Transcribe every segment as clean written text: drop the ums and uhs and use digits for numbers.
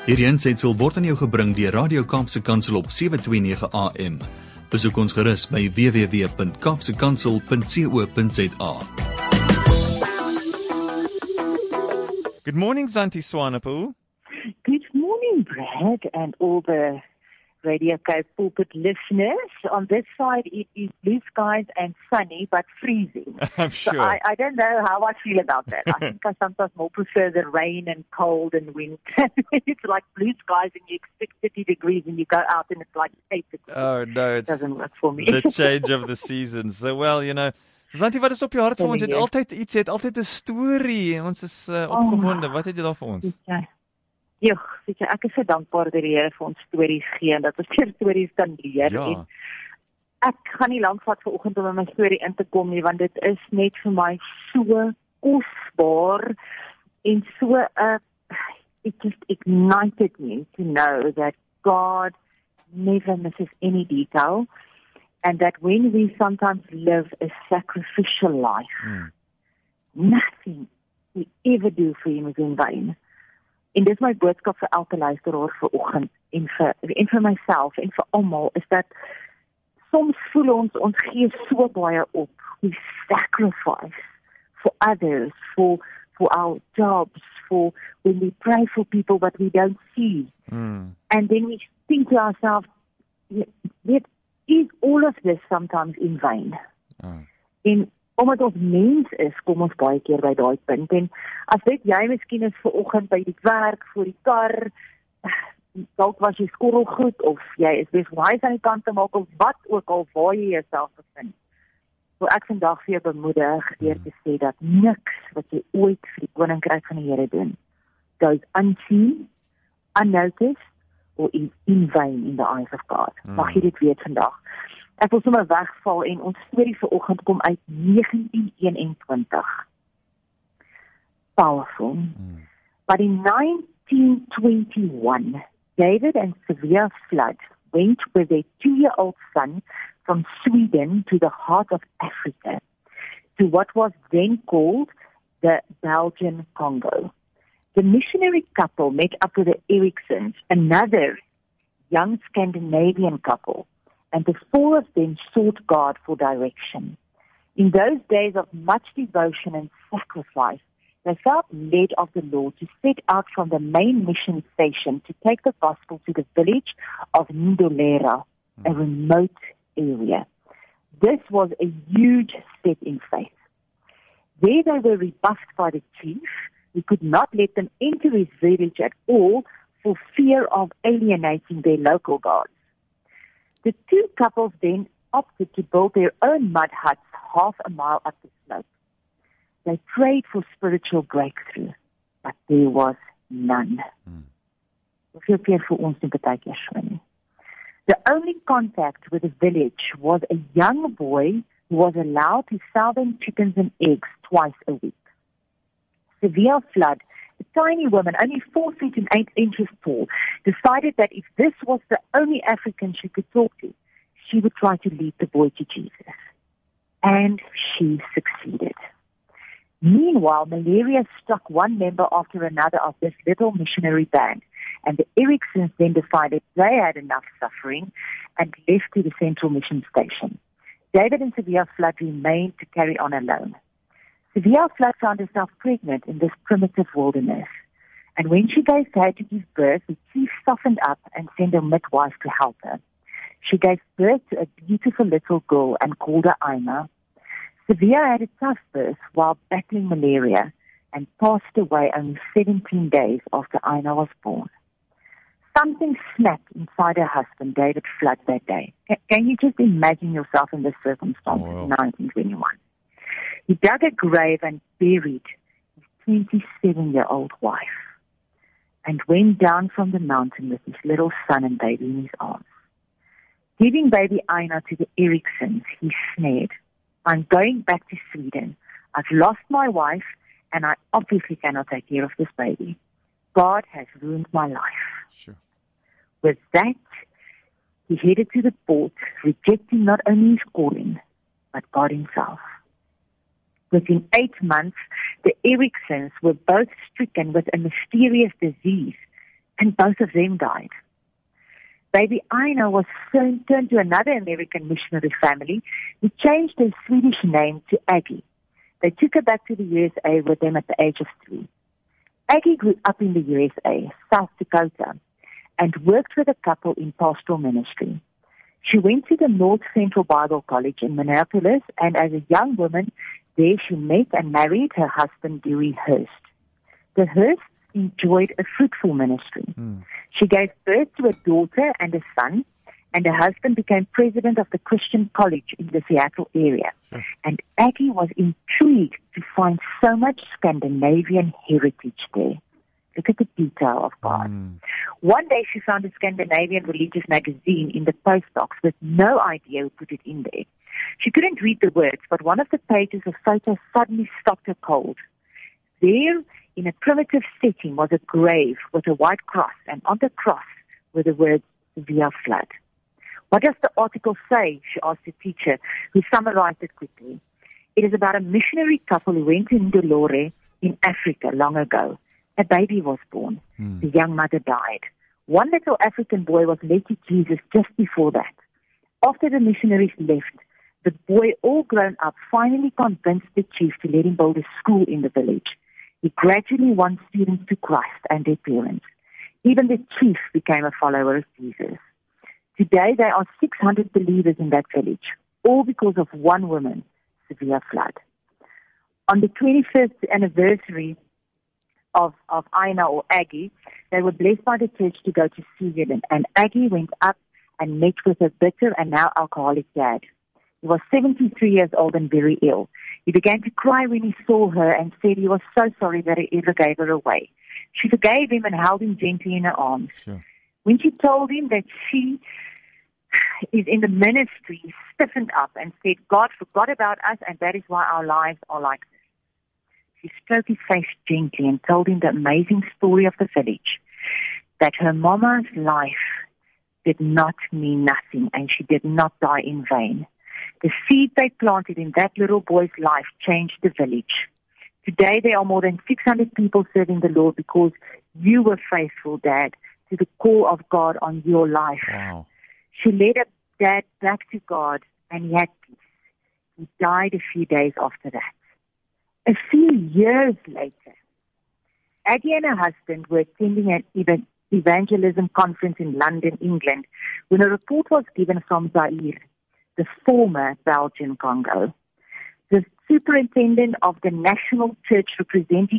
Hierdie aansetsel word aan jou gebring deur Radio Kaapse Kansel op 729 AM. Besoek ons gerus by www.kapsekansel.co.za. Good morning, Zanti Swanepoel. Good morning, Brad, and all the Radio Cape Pulpit listeners. On this side, it is blue skies and sunny, but freezing. I'm sure. So I don't know how I feel about that. I think I sometimes more prefer the rain and cold and wind. It's like blue skies and you expect 30 degrees and you go out and it's like 8 degrees. Oh, no, It doesn't work for me. the change of the seasons. So, well, you know, Zanti, wat is op jou hart vir ons? Het altyd iets, het altyd 'n storie. Ons is opgewonde. Wat het jy daar vir ons? Ja, weet jy, ek is so dankbaar dat die Here vir ons stories gee en dat ons weer stories kan leer. Ja. En ek gaan nie lank vat vanoggend om in my storie in te kom nie, want dit is net vir my so kosbaar en so it just ignited me to know that God never misses any detail and that when we sometimes live a sacrificial life, nothing we ever do for Him is in vain. En dis my boodskap vir elke luisteraar vanoggend en vir myself en vir almal is dat soms voel ons gee so baie op. We sacrifice for others, for our jobs, for when we pray for people that we don't see. And then we think to ourselves, is all of this sometimes in vain? En omdat ons mens is, kom ons baie keer by daai punt. En as dit jy miskien is vanoggend by die werk, voor die kar, dalk was jy skorrelgoed, of jy is besig om huis aan die kant te maak, of wat ook al waar jy jouself bevind. So ek vandag vir jou bemoedig deur te sê dat niks wat jy ooit vir die koninkryk van die Here doen, goes unseen, unnoticed, or is in vain in the eyes of God. Mag jy dit weet vandag. Ek wil sommer wegval en ons storie vanoggend kom uit 1921. Powerful. But in 1921, David and Sylvia Flood went with their 2-year-old son from Sweden to the heart of Africa, to what was then called the Belgian Congo. The missionary couple met up with the Eriksons, another young Scandinavian couple, and the 4 of them sought God for direction. In those days of much devotion and sacrifice, they felt led of the Lord to set out from the main mission station to take the gospel to the village of Ndolera, a remote area. This was a huge step in faith. There they were rebuffed by the chief, who could not let them enter his village at all for fear of alienating their local gods. The 2 couples then opted to build their own mud huts half a mile up the slope. They prayed for spiritual breakthrough, but there was none. Hoeveel keer vir ons nie baie keer so nie. The only contact with the village was a young boy who was allowed to sell them chickens and eggs twice a week. Sylvia Flood, a tiny woman, only 4 feet and 8 inches tall, decided that if this was the only African she could talk to, she would try to lead the boy to Jesus. And she succeeded. Meanwhile, malaria struck one member after another of this little missionary band, and the Eriksons then decided they had enough suffering and left to the central mission station. David and Sylvia Flood remained to carry on alone. Sylvia Flood found herself pregnant in this primitive wilderness. And when she gave her to give birth, the chief softened up and sent a midwife to help her. She gave birth to a beautiful little girl and called her Aina. Sylvia had a tough birth while battling malaria and passed away only 17 days after Aina was born. Something snapped inside her husband, David Flood, that day. Can you just imagine yourself in this circumstance in 1921? He dug a grave and buried his 27-year-old wife and went down from the mountain with his little son and baby in his arms. Giving baby Aina to the Eriksons, he snared, I'm going back to Sweden. I've lost my wife and I obviously cannot take care of this baby. God has ruined my life. Sure. With that, he headed to the port, rejecting not only his calling, but God himself. Within 8 months, the Eriksons were both stricken with a mysterious disease and both of them died. Baby Ina was soon turned to another American missionary family who changed her Swedish name to Aggie. They took her back to the USA with them at the age of 3. Aggie grew up in the USA, South Dakota, and worked with a couple in pastoral ministry. She went to the North Central Bible College in Minneapolis, and as a young woman, there she met and married her husband, Dewey Hurst. The Hursts enjoyed a fruitful ministry. She gave birth to a daughter and a son, and her husband became president of the Christian College in the Seattle area. And Aggie was intrigued to find so much Scandinavian heritage there. Look at the detail of God. One day she found a Scandinavian religious magazine in the post box with no idea who put it in there. She couldn't read the words, but one of the pages of photos suddenly stopped her cold. There, in a primitive setting, was a grave with a white cross, and on the cross were the words, Severe Flood. What does the article say? She asked the teacher, who summarized it quickly. It is about a missionary couple who went to Ndolore in Africa long ago. A baby was born. The young mother died. One little African boy was led to Jesus just before that. After the missionaries left, the boy, all grown up, finally convinced the chief to let him build a school in the village. He gradually won students to Christ and their parents. Even the chief became a follower of Jesus. Today, there are 600 believers in that village, all because of one woman, Severe Flood. On the 21st anniversary of Ina or Aggie, they were blessed by the church to go to Sweden, and Aggie went up and met with her bitter and now alcoholic dad. He was 73 years old and very ill. He began to cry when he saw her and said he was so sorry that he ever gave her away. She forgave him and held him gently in her arms. Sure. When she told him that she is in the ministry, he stiffened up and said, God forgot about us, and that is why our lives are like this. She stroked his face gently and told him the amazing story of the village, that her mama's life did not mean nothing and she did not die in vain. The seed they planted in that little boy's life changed the village. Today there are more than 600 people serving the Lord because you were faithful, Dad, to the call of God on your life. Wow. She led her dad back to God, and he had peace. He died a few days after that. A few years later, Aggie and her husband were attending an evangelism conference in London, England, when a report was given from Zaire, the former Belgian Congo. The superintendent of the national church, representing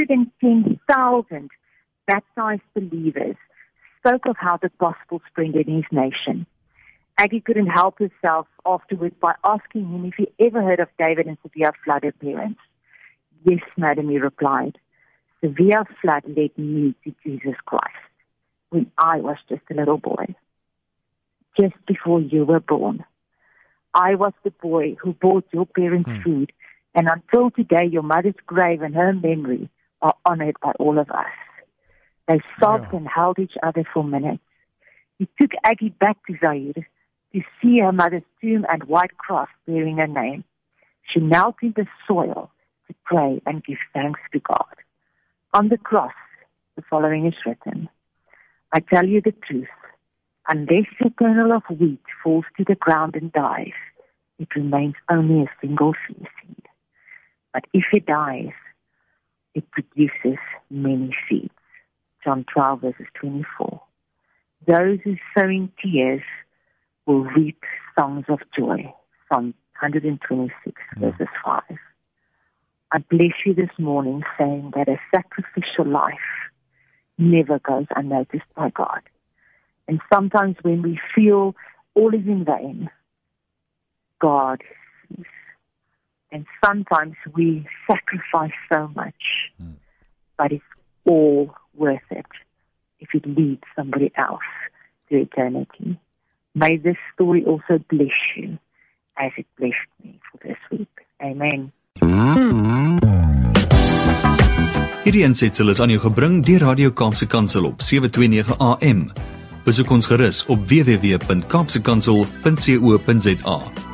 110,000 baptized believers, spoke of how the gospel spread in his nation. Aggie couldn't help herself afterwards by asking him if he ever heard of David and Severe Flood, her parents. Yes, madam, he replied. Severe Flood led me to Jesus Christ when I was just a little boy. Just before you were born, I was the boy who bought your parents food, and until today your mother's grave and her memory are honored by all of us. They sobbed and held each other for minutes. He took Aggie back to Zaire to see her mother's tomb and white cross bearing her name. She knelt in the soil to pray and give thanks to God. On the cross, the following is written, I tell you the truth, unless a kernel of wheat falls to the ground and dies, it remains only a single seed. But if it dies, it produces many seeds. John 12, verses 24. Those who sow in tears will reap songs of joy. Psalm 126, verses 5. I bless you this morning saying that a sacrificial life never goes unnoticed by God. And sometimes when we feel all is in vain, God sees. And sometimes we sacrifice so much, but it's all worth it if it leads somebody else to eternity. May this story also bless you as it blessed me for this week. Amen. Hierdie aansetsel is aan jou gebring deur Radio Kaapse Kansel op 729 AM. Besoek ons gerus op www.kaapsekansel.co.za.